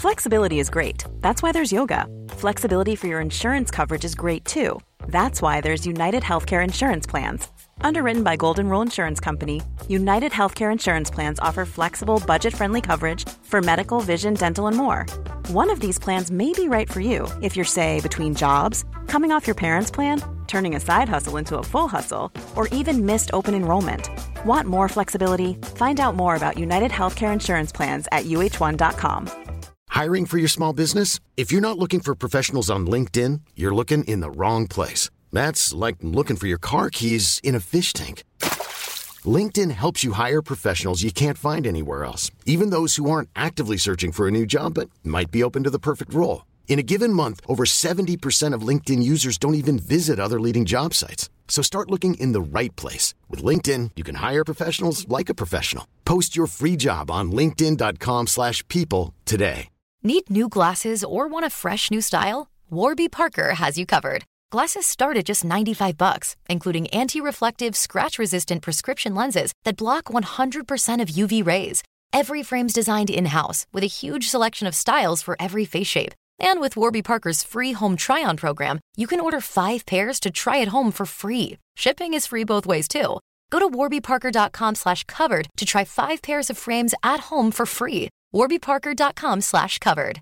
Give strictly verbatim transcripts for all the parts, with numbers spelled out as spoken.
Flexibility is great. That's why there's yoga. Flexibility for your insurance coverage is great too. That's why there's United Healthcare Insurance Plans. Underwritten by Golden Rule Insurance Company, United Healthcare Insurance Plans offer flexible, budget-friendly coverage for medical, vision, dental, and more. One of these plans may be right for you if you're, say, between jobs, coming off your parents' plan, turning a side hustle into a full hustle, or even missed open enrollment. Want more flexibility? Find out more about United Healthcare Insurance Plans at U H one dot com. Hiring for your small business? If you're not looking for professionals on LinkedIn, you're looking in the wrong place. That's like looking for your car keys in a fish tank. LinkedIn helps you hire professionals you can't find anywhere else, even those who aren't actively searching for a new job but might be open to the perfect role. In a given month, over seventy percent of LinkedIn users don't even visit other leading job sites. So start looking in the right place. With LinkedIn, you can hire professionals like a professional. Post your free job on linkedin dot com slash people today. Need new glasses or want a fresh new style? Warby Parker has you covered. Glasses start at just ninety-five bucks, including anti-reflective, scratch-resistant prescription lenses that block one hundred percent of U V rays. Every frame's designed in-house with a huge selection of styles for every face shape. And with Warby Parker's free home try-on program, you can order five pairs to try at home for free. Shipping is free both ways, too. Go to warby parker dot com slash covered to try five pairs of frames at home for free. warby parker dot com slash covered.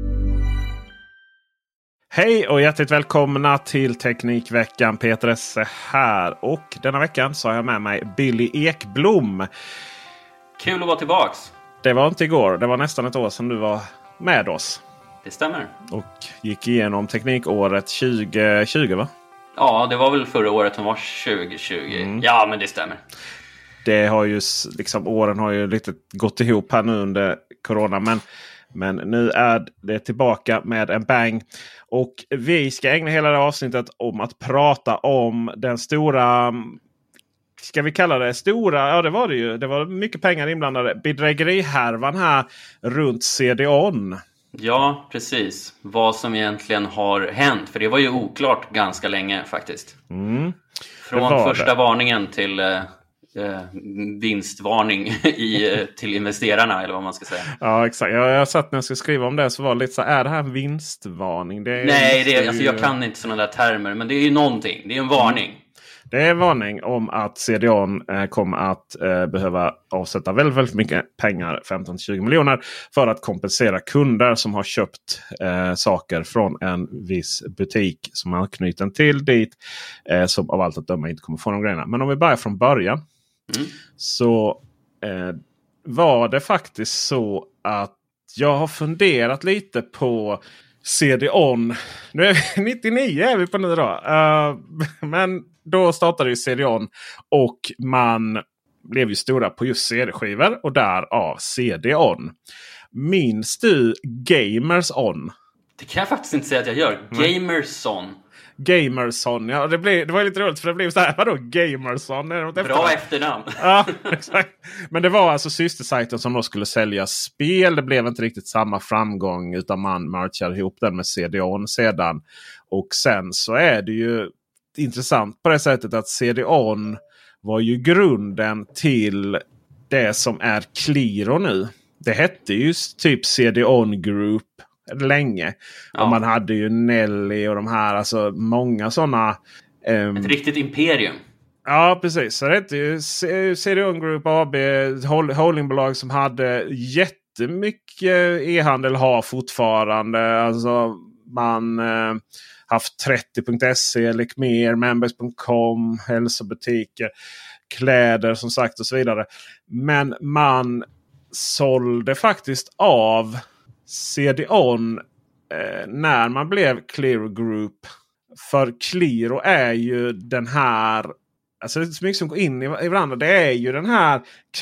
Hej och hjärtligt välkomna till Teknikveckan. Peter Esse här. Och denna veckan så har jag med mig Billy Ekblom. Kul att vara tillbaks. Det var inte igår, det var nästan ett år sedan du var med oss. Det stämmer. Och gick igenom teknikåret tjugo tjugo, va? Ja, det var väl förra året som var tjugo tjugo. Mm. Ja, men det stämmer. Det har ju liksom, åren har ju lite gått ihop här nu under corona. Men, men nu är det tillbaka med en bang. Och vi ska ägna hela det avsnittet om att prata om den stora... Ska vi kalla det stora? Ja, det var det ju. Det var mycket pengar inblandade. Bedrägerihärvan här runt C D O N. Ja, precis. Vad som egentligen har hänt. För det var ju oklart ganska länge faktiskt. Mm. Från första det. varningen till eh, vinstvarning i, till investerarna, eller vad man ska säga. Ja, exakt. Jag, jag satt när jag skulle skriva om det så var det lite så här, är det här en vinstvarning? Det är, Nej, det är, ju... alltså, jag kan inte sådana där termer, men det är ju någonting. Det är en varning. Mm. Det är en varning om att C D O N eh, kommer att eh, behöva avsätta väldigt, väldigt mycket pengar, femton till tjugo miljoner, för att kompensera kunder som har köpt eh, saker från en viss butik som är knuten till dit, eh, som av allt att döma inte kommer få någon grejerna. Men om vi börjar från början mm. så eh, var det faktiskt så att jag har funderat lite på C D O N. Nu är vi nittionio är vi på nu då. Uh, men då startade ju C D O N och man blev ju stora på just C D-skivor och därav C D O N. Minns du Gamers On? Det kan jag faktiskt inte säga att jag gör. Gamerson. Gamerson, ja, det, blev, det var lite roligt för det blev så här, vadå Gamerson? Bra efternamn? efternamn. Ja, exakt. Men det var alltså systersajten som då skulle sälja spel. Det blev inte riktigt samma framgång utan man merchade ihop den med C D O N sedan. Och sen så är det ju intressant på det sättet att C D O N var ju grunden till det som är Qliro nu. Det hette ju typ C D O N Group länge. Ja. Och man hade ju Nelly och de här, alltså många sådana. Um, Ett riktigt imperium. Ja, precis. Så det är ju C D O N Group A B, holdingbolag som hade jättemycket e-handel, har fortfarande. Alltså man eh, haft trettio punkt se, Lekmer, Members punkt com, hälsobutiker, kläder som sagt och så vidare. Men man sålde faktiskt av C D O N eh, när man blev Qliro Group. För Qliro är ju den här, alltså det är så mycket som går in i, i varandra. Det är ju den här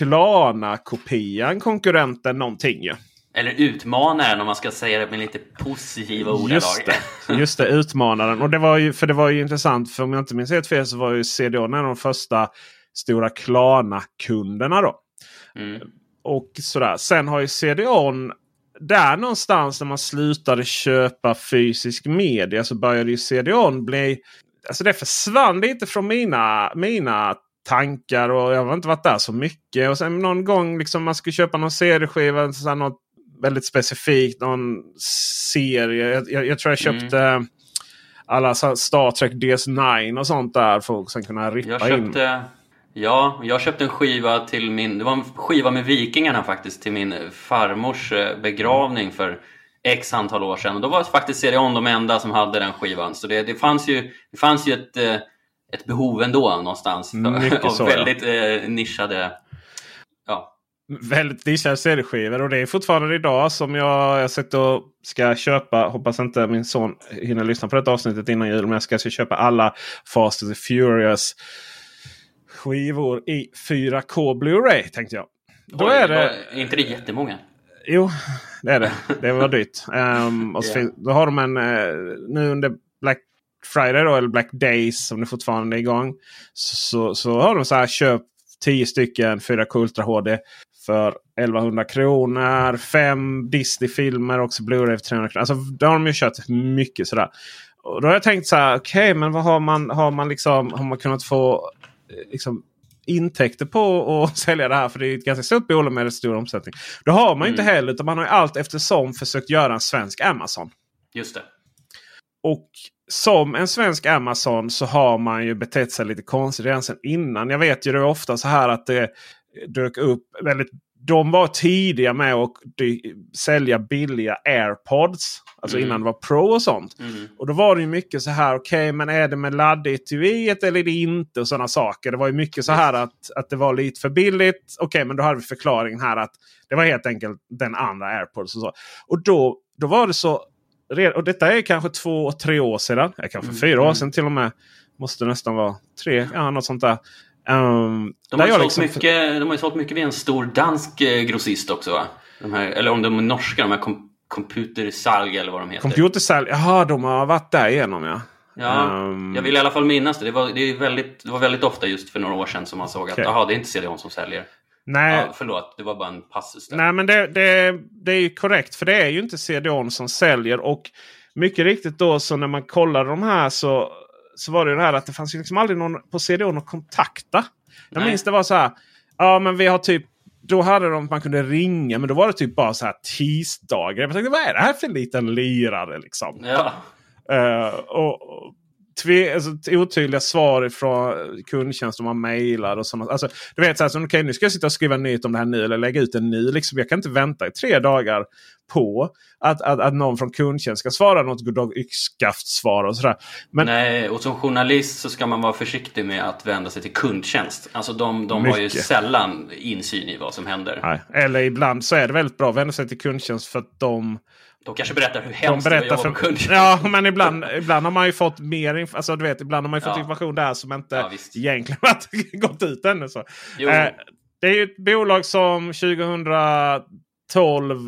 Klarna-kopian, konkurrenten någonting ju. Eller utmanaren om man ska säga det med lite positiva ord. Just det, just det, utmanaren. Och det var ju, för det var ju intressant, för om jag inte minns helt fel så var ju C D O N en av de första stora Klarna-kunderna då. Mm. Och sådär. Sen har ju C D O N där någonstans när man slutade köpa fysisk media så började ju C D O N bli, alltså det försvann lite från mina, mina tankar och jag har inte varit där så mycket. Och sen någon gång liksom man skulle köpa någon C D-skiva, så något väldigt specifikt. Någon serie. Jag, jag, jag tror jag köpte mm. alla Star Trek D S nio och sånt där för att sen kunna rippa jag köpte, in. Ja, jag köpte en skiva till min... Det var en skiva med Vikingarna faktiskt till min farmors begravning för x antal år sedan. Och då var faktiskt C D O N de enda som hade den skivan. Så det, det, fanns, ju, det fanns ju ett, ett behov ändå någonstans. För, av så, väldigt ja. eh, nischade... Ja. Väldigt nischade C D-skivor. Och det är fortfarande idag som jag, jag sett och ska köpa. Hoppas inte min son hinner lyssna på detta avsnittet innan jul. Men jag ska, ska köpa alla Fast and the Furious skivor i fyra K Blu-ray, tänkte jag. Då Oj, är det... Är inte det jättemånga? Jo, det är det. Det var dyrt. Um, och så yeah. Då har de en... Uh, nu under Black Friday då, eller Black Days, som det fortfarande är igång. Så, så, så har de så här köp tio stycken fyra K Ultra H D för elvahundra kronor. Fem Disney-filmer också, Blu-ray för trehundra kronor. Alltså, då har de ju köpt mycket sådär. Och då har jag tänkt så här, okej, okay, men vad har man... Har man liksom... Har man kunnat få... liksom intäkter på att sälja det här, för det är ett ganska stort bolag med en stor omsättning. Det har man mm. inte heller, utan man har ju allt eftersom försökt göra en svensk Amazon. Just det. Och som en svensk Amazon så har man ju betett sig lite konstigt redan sedan innan. Jag vet ju det är ofta så här att det dök upp väldigt... De var tidiga med att sälja billiga AirPods. Alltså mm. innan det var Pro och sånt. Mm. Och då var det ju mycket så här, okej, okay, men är det med ladd-etuiet eller är det inte? Och sådana saker. Det var ju mycket så här att, att det var lite för billigt. Okej, okay, men då hade vi förklaringen här att det var helt enkelt den andra AirPods och så. Och då, då var det så... Och detta är kanske två, tre år sedan. Ja, kanske mm. fyra år sedan till och med. Måste nästan vara tre, ja, något sånt där. Um, de, har liksom... mycket, de har ju sålt mycket vid en stor dansk grossist också, va? De här, eller om de är norska, de här kom, Computersalg eller vad de heter. Computersalg, jaha, de har varit där igenom, ja. Ja, um... jag vill i alla fall minnas det. Det var, det, är väldigt, det var väldigt ofta just för några år sedan som man såg okay. att aha, det är inte C D O N som säljer. Nej. Ja, förlåt, det var bara en passus där. Nej, men det, det, det är ju korrekt, för det är ju inte C D O N som säljer. Och mycket riktigt då, så när man kollar de här så... så var det ju det här att det fanns ju liksom aldrig någon på C D O N att kontakta. Jag Nej. minns det var så här, ja men vi har typ, då hade de, man kunde ringa, men då var det typ bara så här tisdagar. Jag tänkte, vad är det här för en liten lirare liksom? Ja. Uh, och, och tve, alltså, otydliga svar från kundtjänst om man mejlar och sånt. Alltså, du vet så här, så, okej, nu ska jag sitta och skriva nytt om det här nu eller lägga ut en ny. Liksom, jag kan inte vänta i tre dagar på att, att, att någon från kundtjänst ska svara något goddag yxskaft svar och sådär. Men, nej, och som journalist så ska man vara försiktig med att vända sig till kundtjänst. Alltså de, de har ju sällan insyn i vad som händer. Nej. Eller ibland så är det väldigt bra att vända sig till kundtjänst för att de... De kanske berättar hur hemskt de det jobbar på kundtjänst. Ja, men ibland, ibland har man ju fått mer inf- alltså, du vet, ibland har man ju fått ja. information där som inte ja, egentligen har gått ut ännu. Så. Eh, det är ju ett bolag som tjugotolv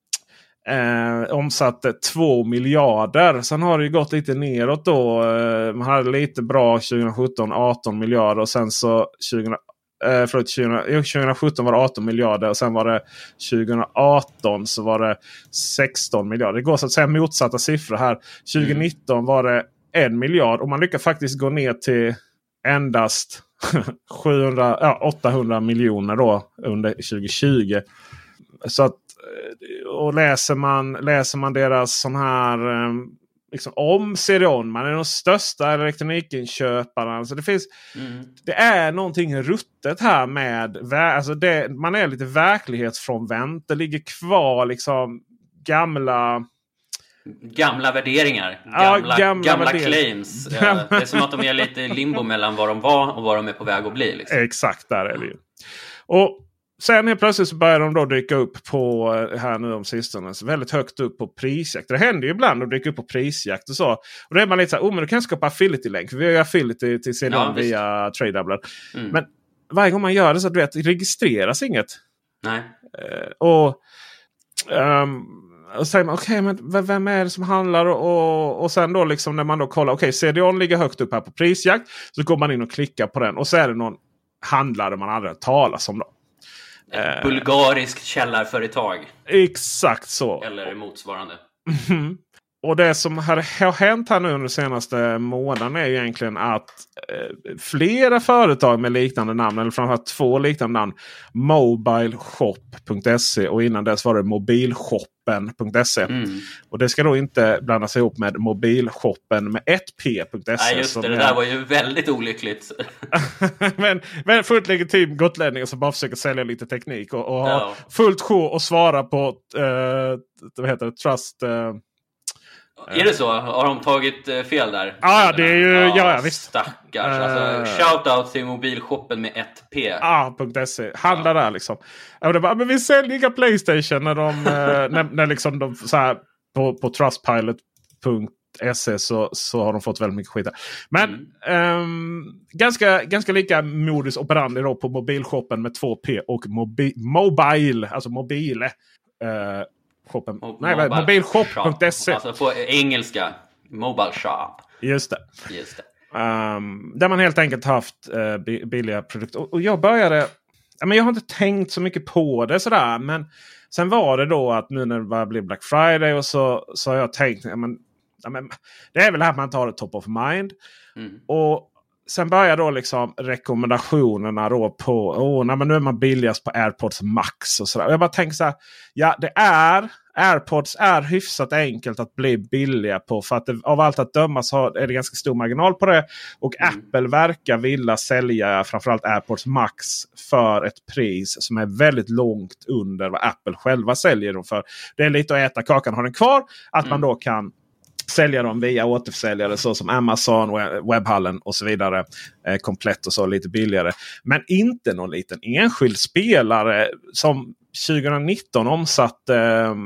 eh, omsatte två miljarder. Sen har det ju gått lite neråt då. Eh, man hade lite bra tjugosjutton arton miljarder och sen så tjugo, eh, förlåt, tjugo, tjugosjutton var det arton miljarder och sen var det tjugoarton så var det sexton miljarder. Det går så att säga motsatta siffror här. tjugonitton mm. var det en miljard och man lyckas faktiskt gå ner till endast sjuhundra, ja, åttahundra miljoner då under tjugotjugo. Så att, och läser man, läser man deras sån här liksom, om C D O N, man är de största elektronikinköparna. Alltså det finns, mm. det är någonting ruttet här med, alltså det, man är lite verklighetsfrånvänt. Det ligger kvar liksom gamla Gamla värderingar, gamla, ja, gamla, gamla värderingar. claims. Det är som att de är lite limbo mellan vad de var och vad de är på väg att bli. Liksom. Exakt, där är det ju. Och sen helt plötsligt så börjar de då dyka upp på, här nu om sistone, så väldigt högt upp på prisjakt. Det händer ju ibland att dyka upp på prisjakt och så. Och då är man lite så här, oh men du kan skapa affiliate-länk. För vi har ju affiliate till C D O N ja, via Tradedoubler. Mm. Men varje gång man gör det så du vet, det registreras inget. Nej. Uh, och... Um, Och säger man, okej, okay, men vem är det som handlar? Och, och sen då liksom när man då kollar, okej, okay, C D O N ligger högt upp här på prisjakt. Så går man in och klickar på den. Och så är det någon handlare man aldrig har talat om då. Ett eh, bulgariskt källarföretag. Exakt så. Eller motsvarande. Mm. Och det som har, har hänt här nu under de senaste månaderna är ju egentligen att eh, flera företag med liknande namn, eller framförallt två liknande namn, mobileshop punkt se och innan dess var det mobilshoppen punkt se. Mm. Och det ska då inte blandas ihop med mobilshoppen med ett p punkt se. Nej, just det. Det där är... var ju väldigt olyckligt. men, men fullt legitim gotlänningar som bara försöker sälja lite teknik och, och ja. ha fullt sjå och svara på eh, vad heter det? Trust... Eh, Är det så? Har de tagit fel där? Ja, det är ju... Ja, ja visst. Stackars. Alltså, shoutout till mobilshoppen med ett p. Ja, .se. Handla ja. där liksom. Ja, det bara, men vi säljer inga PlayStation när de... när, när liksom de så här, på, på trustpilot punkt se så, så har de fått väldigt mycket skit där. Men mm. um, ganska, ganska lika modus operandi då på mobilshoppen med två p och mobi, mobile. Alltså mobile. Uh, Shoppen. Mo- Nej, mobile mobilshop punkt se. Alltså på engelska. Mobile shop. Just det. Just det. Um, där man helt enkelt haft uh, billiga produkter. Och, och jag började... Ja, men jag har inte tänkt så mycket på det sådär. Men sen var det då att nu när det bara blev Black Friday och så, så har jag tänkt... Ja, men, ja, men, det är väl här man tar det top of mind. Mm. Och sen börjar då liksom rekommendationerna då på åh, nej, men nu är man billigast på AirPods Max och sådär. Och jag bara tänker så här, ja det är AirPods är hyfsat enkelt att bli billiga på för att det, av allt att döma så är det ganska stor marginal på det och mm. Apple verkar vilja sälja framförallt AirPods Max för ett pris som är väldigt långt under vad Apple själva säljer dem för. Det är lite att äta kakan och ha den kvar att mm. man då kan sälja dem via återförsäljare så som Amazon, webbhallen och så vidare. Eh, komplett och så lite billigare. Men inte någon liten enskild spelare som tjugonitton omsatte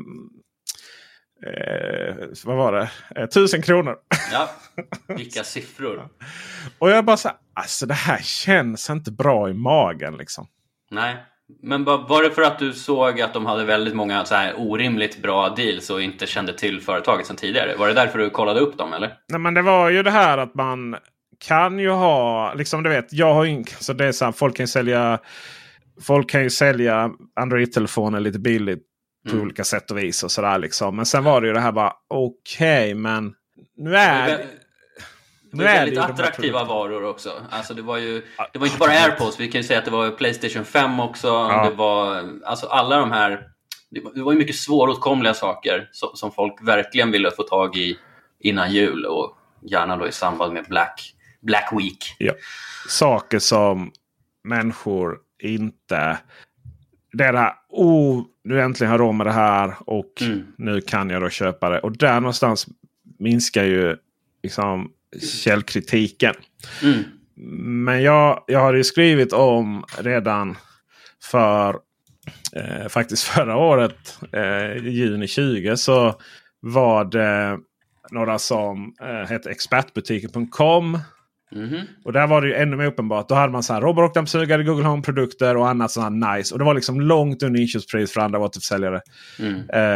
eh, vad var det? Eh, tusen kronor. Ja, vilka siffror. Och jag bara så här, alltså det här känns inte bra i magen liksom. Nej. Men var det för att du såg att de hade väldigt många så här orimligt bra deals och inte kände till företaget sedan tidigare? Var det därför du kollade upp dem eller? Nej, men det var ju det här att man kan ju ha, liksom du vet, jag har ju, så det är så här, folk kan ju sälja folk kan ju sälja Android-telefoner lite billigt på mm. olika sätt och vis och sådär liksom. Men sen var det ju det här bara, okej, okay, men nu är det... Det var väldigt det attraktiva varor också. Alltså det var ju det var inte bara AirPods. Vi kan ju säga att det var PlayStation fem också. Ja. Det var alltså alla de här. Det var, det var ju mycket svåråtkomliga saker som, som folk verkligen ville få tag i innan jul och gärna då i samband med Black Black Week. Ja. Saker som människor inte. Det är det här. Oh, nu äntligen har jag råd med det här och mm. nu kan jag då köpa det. Och där någonstans minskar ju liksom källkritiken. Mm. Men jag, jag har ju skrivit om redan för eh, faktiskt förra året eh, juni tjugo så var det några som eh, hette expertbutiken punkt com. Mm-hmm. Och där var det ju ännu mer uppenbart. Då hade man så här robotdammsugare, Google Home-produkter och annat sånt här nice. Och det var liksom långt under inköpspris för andra återförsäljare. Mm.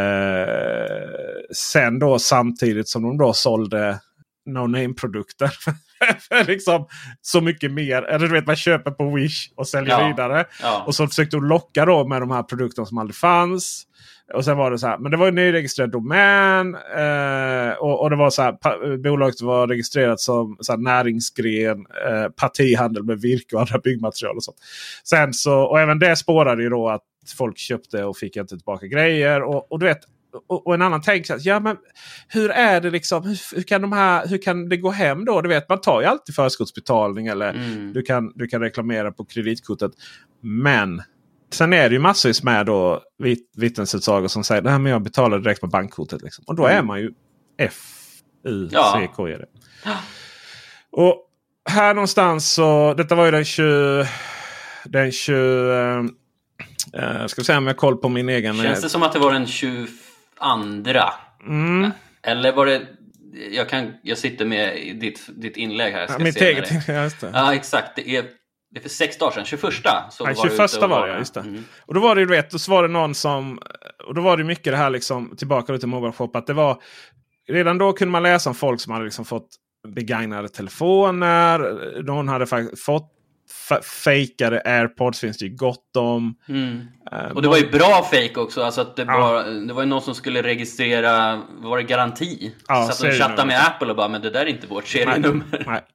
Eh, sen då samtidigt som de då sålde no-name-produkter för liksom så mycket mer. Eller du vet, man köper på Wish och säljer ja. vidare. Ja. Och så försökte de locka då med de här produkterna som aldrig fanns. Och sen var det så här, men det var ju nyregistrerad domän eh, och, och det var så här, pa, bolaget var registrerat som så här, näringsgren, eh, partihandel med virke och andra byggmaterial och sånt. Sen så, och även det spårade ju då att folk köpte och fick inte tillbaka grejer och, och du vet. Och, och en annan tänker att ja, men hur är det liksom, hur, hur kan de här, hur kan det gå hem då? Du vet, man tar ju alltid förskottsbetalning eller mm. du kan du kan reklamera på kreditkortet. Men sen är det ju massvis med då vit, vittnesutsagor som säger nej, men jag betalar direkt på bankkortet liksom. Och då mm. är man ju F U C K E D. Ja. Och här någonstans så detta var ju den tjugo den tjugo Uh, ska vi säga om jag har koll på min egen... Känns det som att det var den tjugofandra? Mm. Eller var det... Jag, kan, jag sitter med i ditt, ditt inlägg här. Ja, mitt eget inlägg, just det. Ja, exakt. Det är, det är för sex dagar sedan. tjugoförsta. Så Nej, tjugoförsta var det, ja, just det. Mm. Och då var det ju, du vet, då var det någon som... Och då var det mycket det här liksom, tillbaka till mobile shop, att det var... Redan då kunde man läsa om folk som hade liksom fått begagnade telefoner. Någon hade faktiskt fått f- fejkade AirPods finns det ju gott om. Mm. Uh, och det var ju bra fake också. Alltså att det, ja. var, det var ju någon som skulle registrera, var det garanti? Ja, så att de chattade med Apple och bara, men det där är inte vårt serienummer. Nej, nej.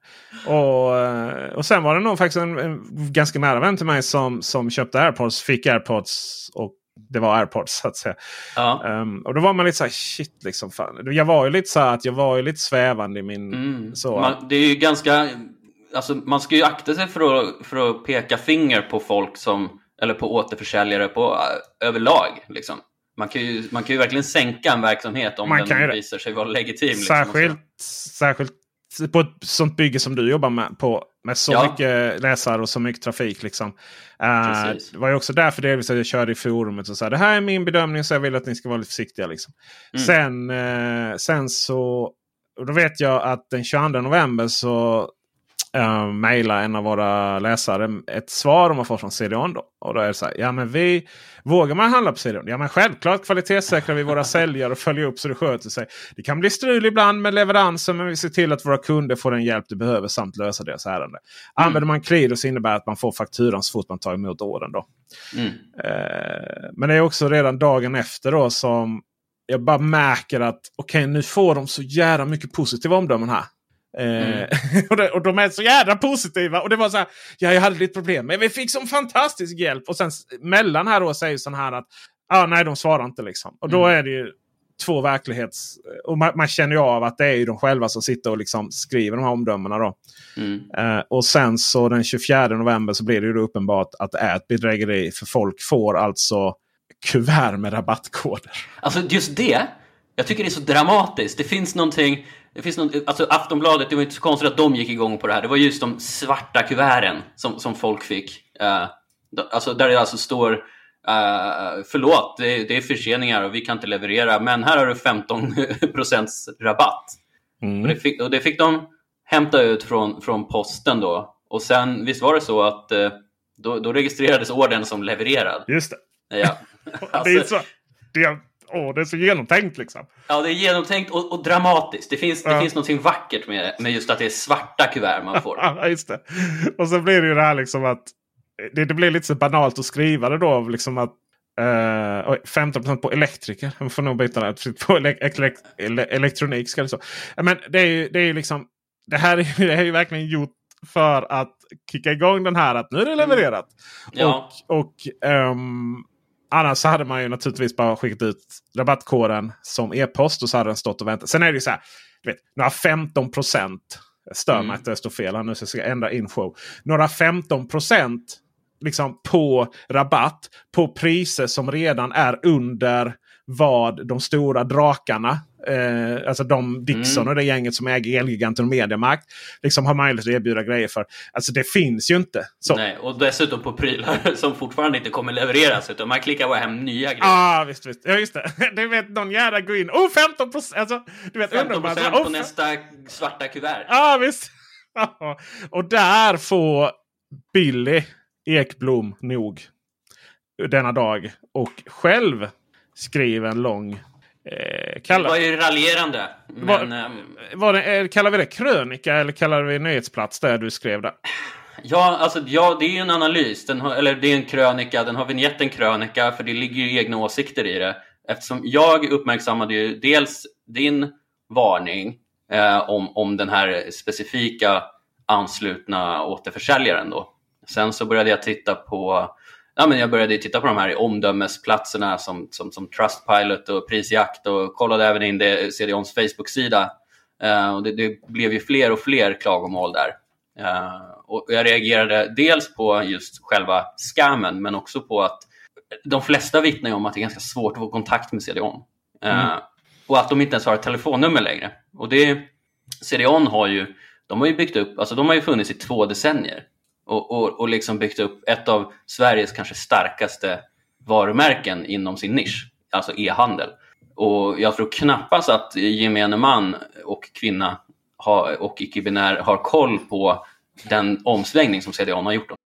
Och, och sen var det nog faktiskt en, en ganska nära vän till mig som, som köpte AirPods, fick AirPods och det var AirPods så att säga. Ja. Um, och då var man lite så här, shit liksom. Fan. Jag var ju lite så här att jag var ju lite svävande i min... Mm. Så. Man, det är ju ganska... Alltså, man ska ju akta sig för att, för att peka finger på folk som... Eller på återförsäljare på uh, överlag liksom. Man kan, ju, man kan ju verkligen sänka en verksamhet om man den visar sig vara legitim. Särskilt, liksom, särskilt på ett sånt bygge som du jobbar med på med så ja. mycket läsare och så mycket trafik liksom. Uh, det var ju också därför det jag körde i forumet och sa det här är min bedömning så jag vill att ni ska vara lite försiktiga liksom. Mm. Sen, uh, sen så och då vet jag att den tjugoandra november så uh, mejlar en av våra läsare ett svar de har fått från C D O N då. Och då är det så här, ja men vi vågar man handla på C D O N? Ja men självklart kvalitetssäkrar vi våra säljare och följer upp så det sköter sig. Det kan bli strul ibland med leveranser men vi ser till att våra kunder får den hjälp de behöver samt lösa deras ärende. Mm. Använder man Qlido så innebär att man får fakturan så fort man tar emot ordern då. Mm. Uh, men det är också redan dagen efter då som jag bara märker att okej okay, nu får de så jävla mycket positiva omdömen här. Mm. och, det, och de är så jävla positiva och det var så här, ja, jag hade lite problem men vi fick som fantastisk hjälp och sen mellan här då säger sån här att ah, nej de svarar inte liksom och då mm. är det ju två verklighets och man, man känner ju av att det är ju de själva som sitter och liksom skriver de här omdömena då mm. uh, och sen så den tjugofjärde november så blir det ju då uppenbart att det är ett bedrägeri för folk får alltså kuvert med rabattkoder. Alltså just det, jag tycker det är så dramatiskt. Det finns någonting, det finns något, alltså Aftonbladet, det var inte så konstigt att de gick igång på det här. Det var just de svarta kuverten som, som folk fick. Uh, alltså där det alltså står uh, förlåt, det, det är förseningar och vi kan inte leverera. Men här har du femton procent rabatt. Mm. Och, det fick, och det fick de hämta ut från, från posten då. Och sen, visst var det så att uh, då, då registrerades ordern som levererad. Just det. Ja. Alltså, det är så... Det är... Åh, det är så genomtänkt liksom. Ja, det är genomtänkt och, och dramatiskt. Det finns, det ja. finns något vackert med, med just att det är svarta kuvert man får. Ja, just det. Och så blir det ju det här liksom att det, det blir lite så banalt att skriva det då. Liksom att uh, femton procent på elektriker. Man får nog byta det. På ele- ele- ele- elektronik ska det så. Men det är ju, det är ju liksom det här är, det här är ju verkligen gjort för att kicka igång den här att nu är det levererat. Mm. Ja. Och, och um, annars så hade man ju naturligtvis bara skickat ut rabattkoden som e-post och så hade den stått och väntat. Sen är det ju så här, du vet, några femton procent stör mig mm. att det står fel här nu så jag ska ändra info. Några femton procent liksom på rabatt på priser som redan är under vad de stora drakarna, eh, alltså de Dixon mm. och det gänget som äger Elgiganten och Mediamarkt liksom har möjlighet att erbjuda grejer för. Alltså det finns ju inte. Så. Nej, och dessutom på prylar som fortfarande inte kommer levereras utan man klickar bara hem nya grejer. Ja, ah, visst, visst. Ja, just det. Du vet, någon jävla gå in. Oh, femton procent! Alltså, du vet, femton procent på oh, nästa svarta kuvert. Ja, ah, visst. Och där får Billy Ekblom nog denna dag och själv skriver en lång eh, kallar, det var ju raljerande men, var, var det, kallar vi det krönika eller kallar vi nyhetsplats där du skrev det? Ja, alltså ja, det är ju en analys den har, eller det är en krönika, den har vignetten krönika för det ligger ju egna åsikter i det eftersom jag uppmärksammade ju dels din varning eh, om, om den här specifika anslutna återförsäljaren då. Sen så började jag titta på Ja, men jag började titta på de här omdömesplatserna som, som, som Trustpilot och Prisjakt och kollade även in det C D O N:s Facebook-sida. Uh, och det, det blev ju fler och fler klagomål där. Uh, och jag reagerade dels på just själva scammen men också på att de flesta vittnar ju om att det är ganska svårt att få kontakt med C D O N. Uh, mm. Och att de inte ens har ett telefonnummer längre. Och det, C D O N har ju, de har ju byggt upp, alltså de har ju funnits i två decennier. Och, och, och liksom byggt upp ett av Sveriges kanske starkaste varumärken inom sin nisch. Alltså e-handel. Och jag tror knappast att gemene man och kvinna har, och icke-binär har koll på den omsvängning som C D O N har gjort.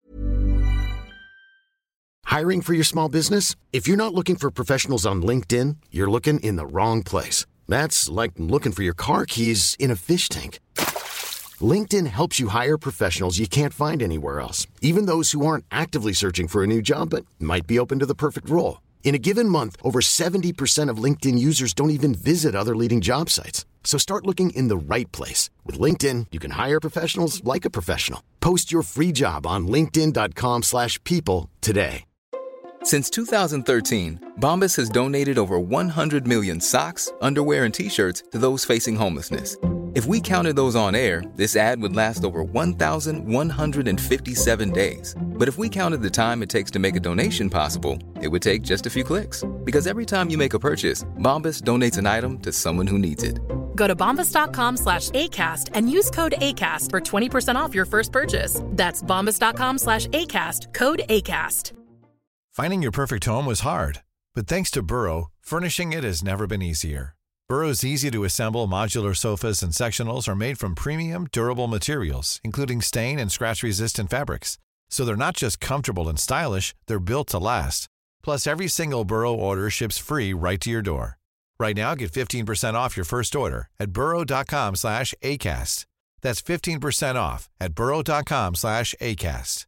Hiring for your small business? If you're not looking for professionals on LinkedIn, you're looking in the wrong place. That's like looking for your car keys in a fish tank. LinkedIn helps you hire professionals you can't find anywhere else, even those who aren't actively searching for a new job but might be open to the perfect role. In a given month, over seventy percent of LinkedIn users don't even visit other leading job sites. So start looking in the right place. With LinkedIn, you can hire professionals like a professional. Post your free job on linkedin dot com slash people today. Since two thousand thirteen, Bombas has donated over one hundred million socks, underwear, and T-shirts to those facing homelessness. If we counted those on air, this ad would last over one thousand one hundred fifty-seven days. But if we counted the time it takes to make a donation possible, it would take just a few clicks. Because every time you make a purchase, Bombas donates an item to someone who needs it. Go to bombas.com slash ACAST and use code ACAST for twenty percent off your first purchase. That's bombas.com slash ACAST, code ACAST. Finding your perfect home was hard, but thanks to Burrow, furnishing it has never been easier. Burrow's easy-to-assemble modular sofas and sectionals are made from premium, durable materials, including stain and scratch-resistant fabrics. So they're not just comfortable and stylish, they're built to last. Plus, every single Burrow order ships free right to your door. Right now, get fifteen percent off your first order at burrow.com slash ACAST. That's fifteen percent off at burrow.com slash ACAST.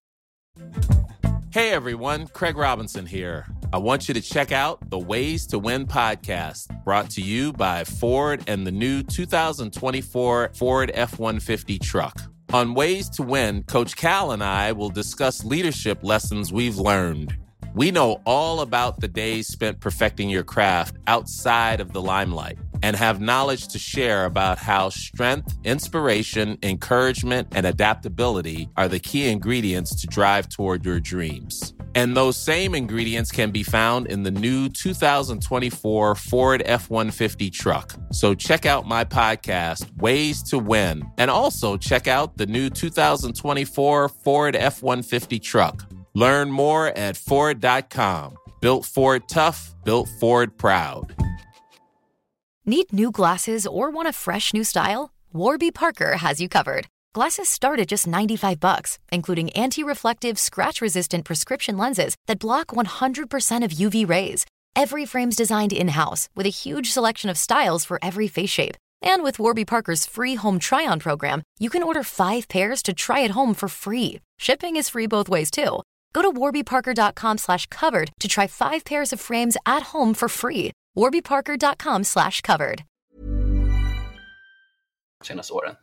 Hey everyone, Craig Robinson here. I want you to check out the Ways to Win podcast, brought to you by Ford and the new two thousand twenty-four Ford F one fifty truck. On Ways to Win, Coach Cal and I will discuss leadership lessons we've learned. We know all about the days spent perfecting your craft outside of the limelight and have knowledge to share about how strength, inspiration, encouragement, and adaptability are the key ingredients to drive toward your dreams. And those same ingredients can be found in the new two thousand twenty-four Ford F one fifty truck. So check out my podcast, Ways to Win, and also check out the new two thousand twenty-four Ford F one fifty truck. Learn more at Ford dot com. Built Ford tough, built Ford proud. Need new glasses or want a fresh new style? Warby Parker has you covered. Glasses start at just ninety-five bucks, including anti-reflective, scratch-resistant prescription lenses that block one hundred percent of U V rays. Every frame's designed in-house with a huge selection of styles for every face shape. And with Warby Parker's free home try-on program, you can order five pairs to try at home for free. Shipping is free both ways, too. Go to warbyparker.com slash covered to try five pairs of frames at home for free. warbyparker.com slash covered. Senaste åren.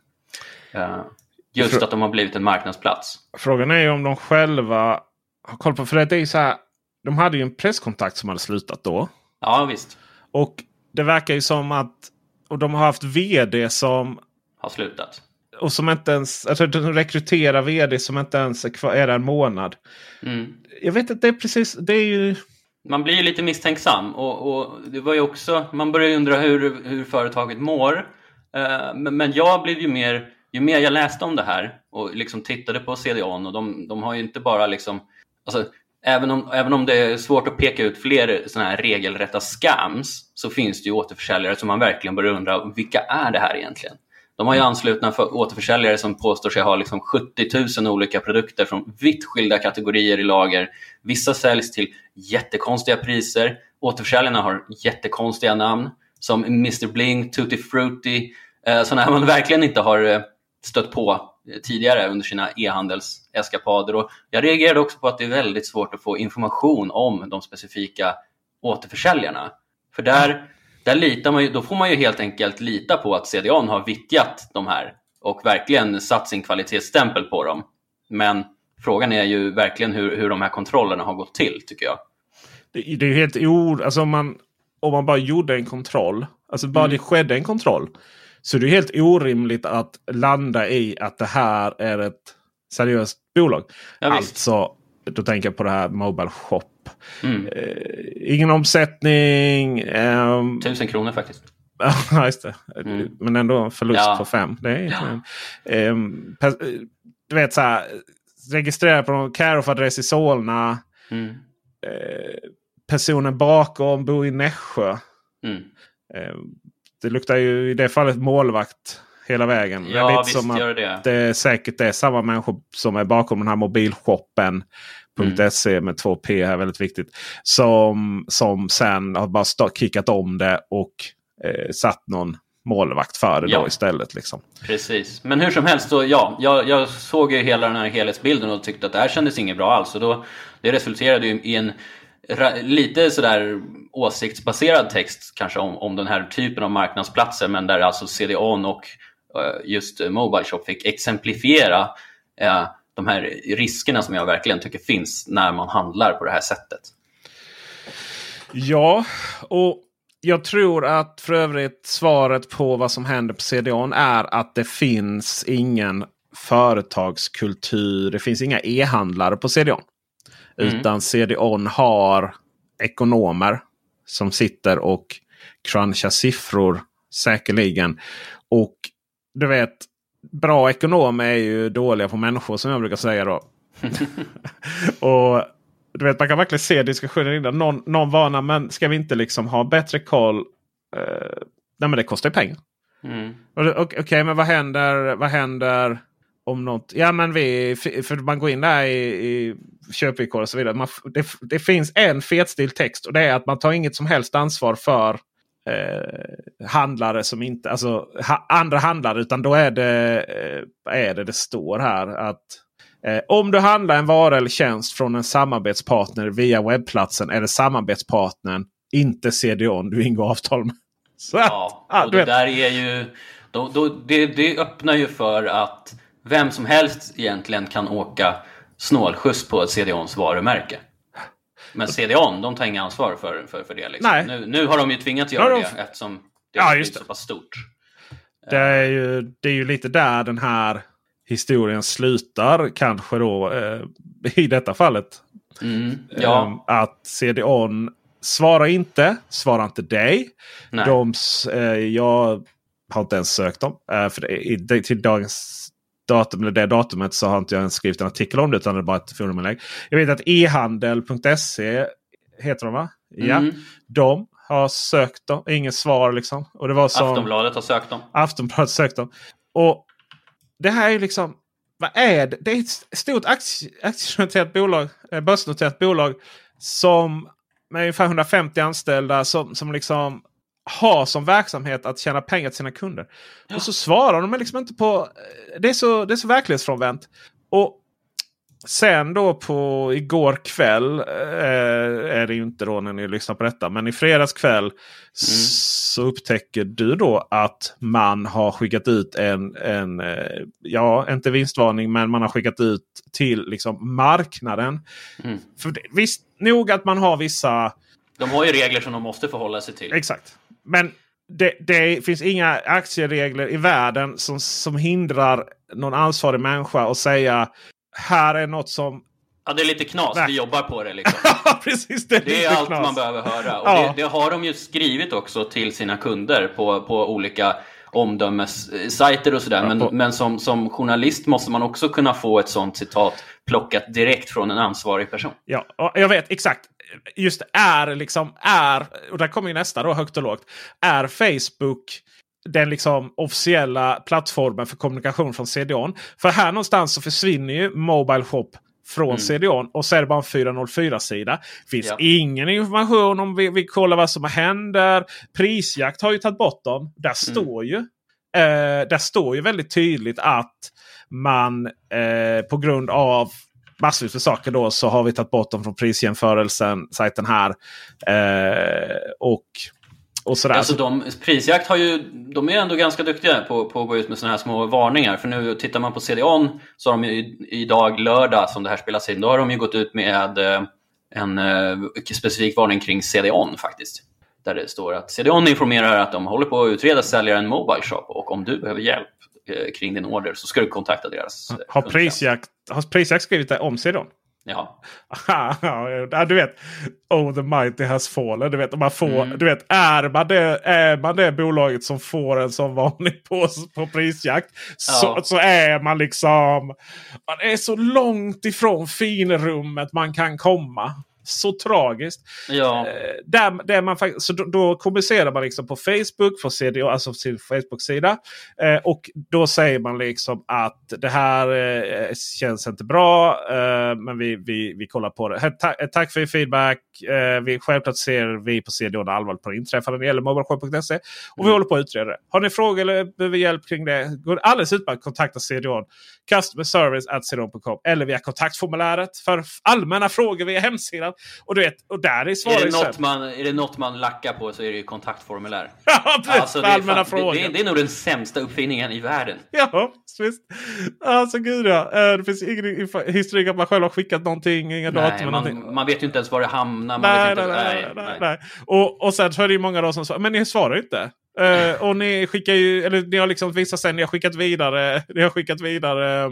Uh, just Frå- att de har blivit en marknadsplats. Frågan är ju om de själva har koll på, för det är ju så här, de hade ju en presskontakt som hade slutat då. Ja, visst. Och det verkar ju som att, och de har haft vd som har slutat. Och som inte ens, alltså de rekryterar vd som inte ens är kvar, är där en månad. Mm. Jag vet inte, det är precis, det är ju... Man blir ju lite misstänksam och, och det var ju också, man börjar undra hur, hur företaget mår. Uh, men, men jag blev ju mer, ju mer jag läste om det här och liksom tittade på C D O N, och de, de har ju inte bara liksom, alltså även om, även om det är svårt att peka ut fler såna här regelrätta scams, så finns det ju återförsäljare som man verkligen börjar undra, vilka är det här egentligen? De har ju anslutna för återförsäljare som påstår sig ha liksom sjuttio tusen olika produkter från vitt skilda kategorier i lager. Vissa säljs till jättekonstiga priser. Återförsäljarna har jättekonstiga namn som mister Bling, Tutti Frutti. Eh, sådana här man verkligen inte har stött på tidigare under sina e-handelseskapader. Och jag reagerade också på att det är väldigt svårt att få information om de specifika återförsäljarna. För där... Där litar man ju, då får man ju helt enkelt lita på att C D O N har vittjat de här och verkligen satt sin kvalitetsstämpel på dem. Men frågan är ju verkligen hur, hur de här kontrollerna har gått till, tycker jag. Det, det är helt o... Alltså om man, om man bara gjorde en kontroll, alltså bara mm. det skedde en kontroll, så det är helt orimligt att landa i att det här är ett seriöst bolag. Ja, alltså, då tänker jag på det här Mobile Shop. Mm. Eh, ingen omsättning. Eh, Tusen kronor faktiskt. Ja, just det. Mm. Men ändå en förlust ja. på fem. Det är ja. eh, pers- du vet så här, registrera på någon care-off-adress i Solna. Mm. Eh, personen bakom bor i Nässjö. Mm. Eh, det luktar ju i det fallet målvakt hela vägen. Ja, det är visst som att gör det. Det är säkert det är samma människor som är bakom den här mobilshoppen. Mm. .se med två P här, väldigt viktigt. Som, som sen har bara stå, kickat om det och eh, satt någon målvakt för det ja. då istället. Liksom. Precis. Men hur som helst, då, ja, jag, jag såg ju hela den här helhetsbilden och tyckte att det här kändes inget bra alls. Och då, det resulterade ju i en lite sådär åsiktsbaserad text kanske om, om den här typen av marknadsplatser, men där alltså C D O N och uh, just Mobile Shop fick exemplifiera uh, de här riskerna som jag verkligen tycker finns när man handlar på det här sättet. Ja, och jag tror att för övrigt svaret på vad som händer på C D O N är att det finns ingen företagskultur. Det finns inga e-handlare på C D O N. Mm. Utan C D O N har ekonomer som sitter och crunchar siffror säkerligen. Och du vet, bra ekonomer är ju dåliga på människor som jag brukar säga då. Och du vet, man kan verkligen se diskussionen innan. Någon, någon varnar, men ska vi inte liksom ha bättre koll? Uh, nej, men det kostar ju pengar. Mm. Okej, okay, men vad händer, vad händer om något? Ja, men vi, för man går in där i, i köpvillkor och så vidare. Man, det, det finns en fetstil text och det är att man tar inget som helst ansvar för eh, handlare som inte, alltså ha, andra handlare, utan då är det, eh, är det det står här att Eh, om du handlar en vara eller tjänst från en samarbetspartner via webbplatsen är det samarbetspartnern, inte C D O N du ingår avtal med. Så, ja, ah, och det där är ju då, då, det, det öppnar ju för att vem som helst egentligen kan åka snålskjuts på ett C D O N:s varumärke. Men C D O N, de tar inga ansvar för, för, för det. Liksom. Nu, nu har de ju tvingats göra de... det eftersom det ja, är just så pass stort. Det är, ju, det är ju lite där den här historien slutar kanske då eh, i detta fallet. Mm, ja. eh, att C D O N svarar inte, svarar inte dig. Nej. De, eh, jag har inte ens sökt dem. Eh, för det, i, till dagens datum, eller det datumet, så har inte jag ens skrivit en artikel om det, utan det är bara ett foruminlägg. Jag vet att e-handel punkt se heter de, va? Ja. Mm. De har sökt dem. Ingen svar liksom. Och det var som, Aftonbladet har sökt dem. Aftonbladet har sökt dem. Och det här är ju liksom, vad är det? Det är ett stort aktie, aktienoterat bolag, börsnoterat bolag som med ungefär hundrafemtio anställda som, som liksom har som verksamhet att tjäna pengar till sina kunder. Ja. Och så svarar de liksom inte på, det är så, det är så verklighetsfrånvänt. Och sen då på igår kväll eh, är det ju inte då när ni lyssnar på detta, men i fredags kväll mm. så upptäcker du då att man har skickat ut en, en eh, ja, inte vinstvarning, men man har skickat ut till liksom marknaden. Mm. För det, visst nog att man har vissa... De har ju regler som de måste förhålla sig till. Exakt. Men det, det finns inga aktieregler i världen som, som hindrar någon ansvarig människa att säga här är något som... Ja, det är lite knas. Nej. Vi jobbar på det liksom. Precis, det är, det är allt knas. Man behöver höra. Och ja. det, det har de ju skrivit också till sina kunder på, på olika omdömessajter och sådär. Men, ja, på... men som, som journalist måste man också kunna få ett sånt citat plockat direkt från en ansvarig person. Ja, och jag vet exakt. Just är liksom, är, och där kommer ju nästa då, högt och lågt. Är Facebook den liksom officiella plattformen för kommunikation från C D O N? För här någonstans så försvinner ju Mobile Shop från mm. C D O N och så är det bara en fyra noll fyra-sida. Finns ja. ingen information om vi, vi kollar vad som händer. Prisjakt har ju tagit bort dem. Där mm. står ju eh, där står ju väldigt tydligt att man eh, på grund av massvis med saker då så har vi tagit bort dem från prisjämförelsen, sajten här. Eh, och Och sådär. Alltså de, prisjakt har ju, de är ändå ganska duktiga på, på att gå ut med såna här små varningar. För nu tittar man på C D O N så har de ju idag lördag som det här spelas in. Då har de ju gått ut med en uh, specifik varning kring C D O N faktiskt. Där det står att C D O N informerar att de håller på att utreda säljaren Mobile Shop. Och om du behöver hjälp uh, kring din order så ska du kontakta deras. Uh, har, prisjakt, har prisjakt skrivit det om C D O N? Ja. ja, du vet, oh the mighty has fallen. Du vet, man får, mm. du vet, är man det, är man det bolaget som får en sån varning på, på prisjakt, ja. så, så är man liksom, man är så långt ifrån finrummet man kan komma. Så tragiskt. Ja. Eh, där, där man faktiskt, så då, då kommunicerar man liksom på Facebook, för C D O, alltså sin Facebook-sida. Eh, och då säger man liksom att det här eh, känns inte bra. Eh, men vi, vi, vi kollar på det. Här, ta, tack för er feedback. Eh, vi, självklart ser vi på C D O allvarligt på det inträffade när det gäller mobilshop punkt se. Och mm. vi håller på att utreda det. Har ni frågor eller behöver hjälp kring det? Går det alldeles utmärkt att kontakta C D O. Customer service at c d o punkt com eller via kontaktformuläret för allmänna frågor via hemsidan. Och du vet, och där är svaret. Är det något man, är det något man lackar på så är det ju kontaktformulär. Ja, precis. Alltså, det, är allmänna fan, frågor. Det, det, det är nog den sämsta uppfinningen i världen. Ja, visst. Alltså gud ja. Det finns ingen historik att man själv har skickat någonting, inga nej, datum man, någonting. man vet ju inte ens var det hamnar. Man nej, vet inte, nej, nej, nej, nej, nej. Och, och sen så är det ju många då som svarar, men ni svarar ju inte. Uh, och ni skickar ju, eller ni har liksom visat sen, ni har skickat vidare, ni har skickat vidare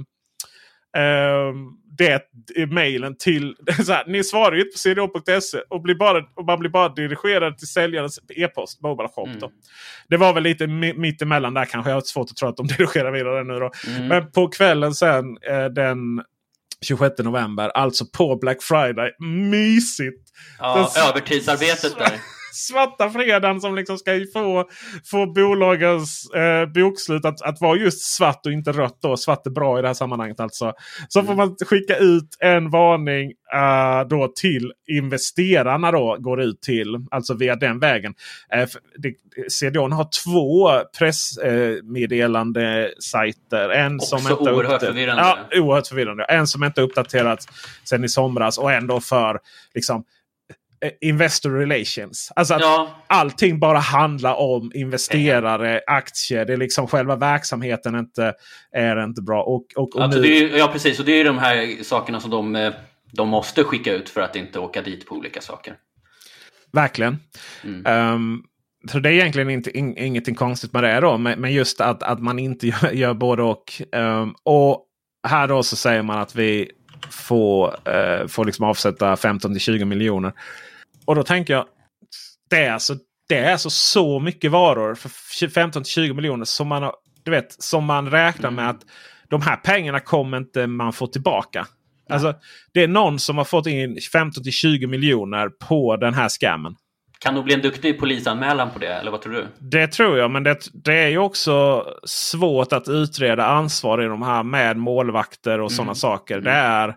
uh, det i mailen till, så här, ni svarar ju inte på c d o punkt se och, blir bara, och man blir bara dirigerad till säljarens e-post, mobile shop då. Mm. Det var väl lite m- mitt emellan där kanske, jag har svårt att tro att de dirigerar vidare nu då. Mm. Men på kvällen sen, uh, den tjugosjätte november, alltså på Black Friday, mysigt! Ja, den, övertidsarbetet där. Svarta fredagen som liksom ska få, få bolagens eh, bokslut att, att vara just svart och inte rött då. Svart är bra i det här sammanhanget alltså. Så mm. får man skicka ut en varning uh, då till investerarna då, går ut till, alltså via den vägen. Uh, det, C D O N har två pressmeddelande uh, sajter. En också som inte oerhört upp- förvirrande. Ja, oerhört förvirrande. En som inte uppdaterats sedan i somras och ändå för liksom investor relations. Alltså att ja. allting bara handlar om investerare, aktier. Det är liksom själva verksamheten inte, är inte bra. Och, och, och alltså nu... det är, ja, precis. Och det är de här sakerna som de, de måste skicka ut för att inte åka dit på olika saker. Verkligen. Mm. Um, så det är egentligen inte, in, ingenting konstigt med det då. Men, men just att, att man inte gör, gör både och. Um, och här då så säger man att vi får, uh, får liksom avsätta femton till tjugo miljoner. Och då tänker jag, det är alltså, det är alltså så mycket varor för femton till tjugo miljoner som man, du vet, som man räknar med att de här pengarna kommer inte man få tillbaka. Ja. Alltså, det är någon som har fått in femton till tjugo miljoner på den här scammen. Kan du bli en duktig polisanmälan på det, eller vad tror du? Det tror jag, men det, det är ju också svårt att utreda ansvar i de här med målvakter och mm. sådana saker. Mm. Det är...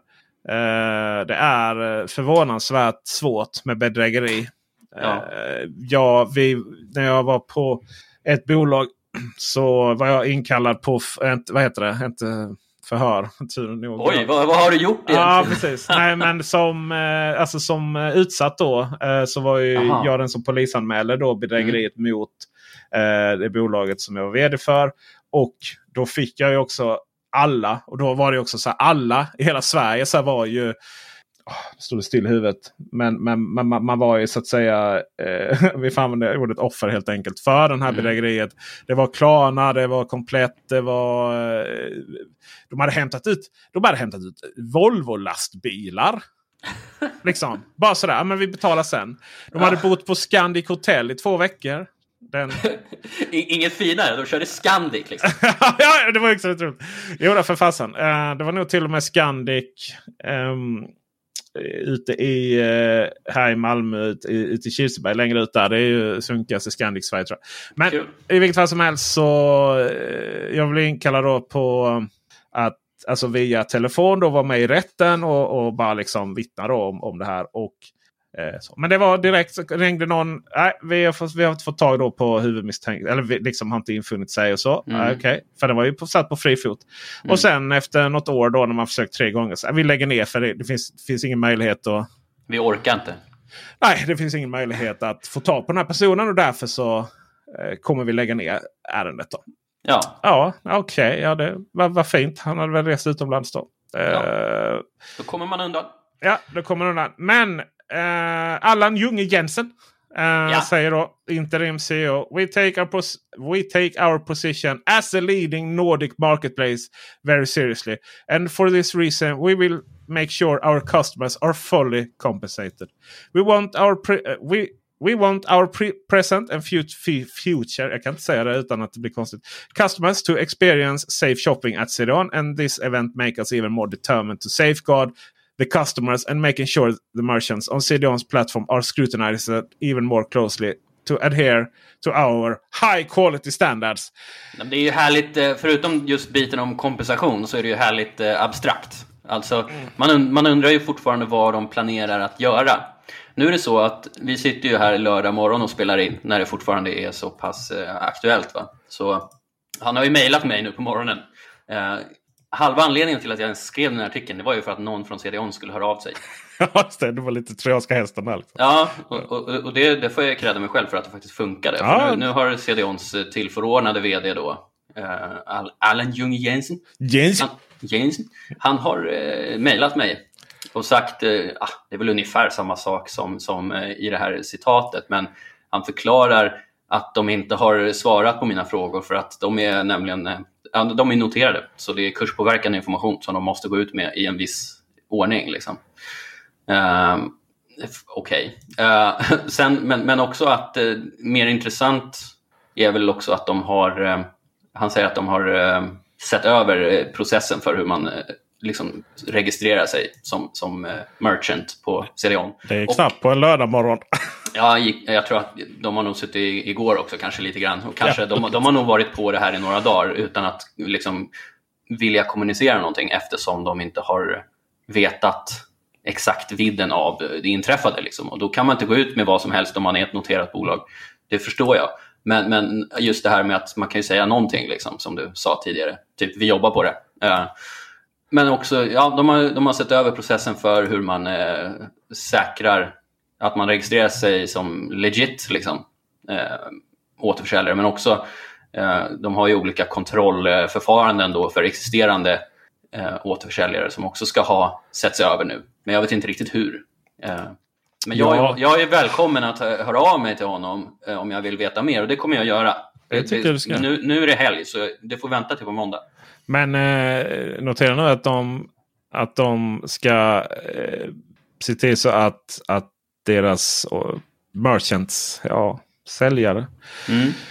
Uh, det är förvånansvärt svårt med bedrägeri. Ja. Uh, ja, vi, när jag var på ett bolag så var jag inkallad på ett, vad heter det? Ett förhör. Oj, vad, vad har du gjort egentligen? Ja, precis. Nej, men som, uh, alltså som uh, utsatt då uh, så var ju Aha. jag den som polisanmälde då bedrägeriet mm. mot uh, det bolaget som jag var vd för. Och då fick jag ju också alla, och då var det också så här, alla i hela Sverige så här var ju oh, stod det still i huvudet, men, men, men man, man var ju så att säga eh, vi får använda ordet offer helt enkelt för den här mm. bedrägeriet. Det var Klarna, det var Komplett, det var eh, de hade hämtat ut de hade hämtat ut Volvo-lastbilar liksom, bara sådär, men vi betalar sen. De hade bott på Scandic Hotel i två veckor. Den... Inget finare, de körde Scandic liksom. Ja, det var också rätt roligt. Jo, då för fasen. Uh, det var nog till och med Scandic um, ute i uh, här i Malmö, ute i, ute i Kirseberg, längre ut där. Det är ju sunkigaste Scandic Sverige, tror jag. Men cool. I vilket fall som helst så uh, jag vill inkalla då på att alltså via telefon då var med i rätten och, och bara liksom vittna då om, om det här. Och Så. Men det var direkt så ringde någon. Nej, vi har fått, vi har fått tag då på huvudmisstänkt. Eller vi, liksom har inte infunnit sig och så. Mm. Okej, okay. För det var ju på, satt på fri fot. Mm. Och sen efter något år då när man försökt tre gånger. Så, vi lägger ner för det, det finns, det finns ingen möjlighet att... Vi orkar inte. Nej, det finns ingen möjlighet att få tag på den här personen. Och därför så eh, kommer vi lägga ner ärendet då. Ja. Ja, okej. Okay, ja, det var, var fint. Han hade väl rest utomlands då. Ja. Eh, då kommer man undan. Ja, då kommer man undan. Men... Uh, Allan Junge Jensen uh, ja. säger då interim C E O, we take our pos- we take our position as a leading Nordic marketplace very seriously, and for this reason we will make sure our customers are fully compensated. We want our pre- uh, we We want our pre- present and fut- future, jag kan inte säga det utan att det blir konstigt, customers to experience safe shopping at C D O N, and this event make us even more determined to safeguard the customers and making sure the merchants on C D On's platform are scrutinized even more closely to adhere to our high quality standards. Det är ju härligt, förutom just biten om kompensation, så är det ju härligt abstrakt. Alltså, man, und- man undrar ju fortfarande vad de planerar att göra. Nu är det så att vi sitter ju här lördag morgon och spelar in när det fortfarande är så pass eh, aktuellt. Va? Så han har ju mejlat mig nu på morgonen. Eh, halva anledningen till att jag skrev den här artikeln, det var ju för att någon från C D O N skulle höra av sig. Ja, det var lite trojanska hästen där. Liksom. Ja, och, och, och det, det får jag kredda mig själv för att det faktiskt funkade. Ja. För nu, nu har C D O Ns tillförordnade vd då, eh, Allan Jung Jensen. Jensen. Han, Jensen. Han har eh, mejlat mig och sagt, eh, ah, det är väl ungefär samma sak som, som eh, i det här citatet, men han förklarar att de inte har svarat på mina frågor för att de är nämligen eh, de är noterade, så det är kurspåverkande information som de måste gå ut med i en viss ordning liksom. Uh, Okej. Okay. Uh, sen, men, men också att uh, mer intressant är väl också att de har, uh, han säger att de har uh, sett över uh, processen för hur man uh, liksom registrerar sig som, som uh, merchant på C D O N. Det är knappt på en lördag morgon. Ja, jag tror att de har nog suttit igår också kanske lite grann. Och kanske, ja. de, de har nog varit på det här i några dagar utan att liksom vilja kommunicera någonting, eftersom de inte har vetat exakt vidden av det inträffade. Liksom. Och då kan man inte gå ut med vad som helst om man är ett noterat bolag. Det förstår jag. Men, men just det här med att man kan ju säga någonting, liksom, som du sa tidigare. Typ, vi jobbar på det. Uh, men också, ja, de har, de har sett över processen för hur man uh, säkrar att man registrerar sig som legit liksom, eh, återförsäljare. Men också, eh, de har ju olika kontrollförfaranden då för existerande eh, återförsäljare som också ska ha setts över nu. Men jag vet inte riktigt hur. Eh, men jag, ja. jag är välkommen att höra av mig till honom eh, om jag vill veta mer. Och det kommer jag göra. Jag tycker du ska. Nu, nu är det helg, så det får vänta till på måndag. Men eh, notera nu att de, att de ska eh, se till så att, att deras uh, merchants, ja, säljare. Mm. Uh,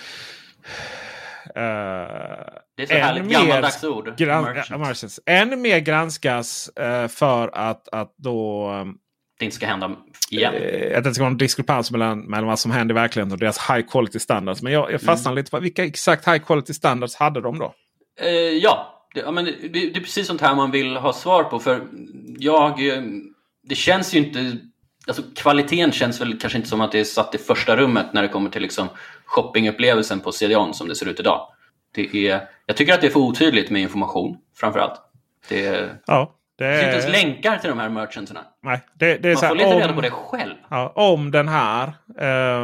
det är så härligt gammaldags ord. Gran- merchants. merchants. Än mer granskas uh, för att, att då um, det inte ska hända igen. Uh, att det ska vara en diskrepans mellan, mellan vad som händer i verkligheten och deras high quality standards. Men jag, jag fastnar mm. lite på vilka exakt high quality standards hade de då? Uh, ja, det, ja men det, det är precis sånt här man vill ha svar på. För jag, det känns ju inte... Alltså, kvaliteten känns väl kanske inte som att det är satt i första rummet när det kommer till liksom shoppingupplevelsen på C D O N som det ser ut idag. Det är, jag tycker att det är för otydligt med information, framförallt. Det, är, ja, det, är, det är inte ens länkar till de här merchanterna. Nej, det, det är Man så här, får lite om, reda på det själv. Ja, om den här eh,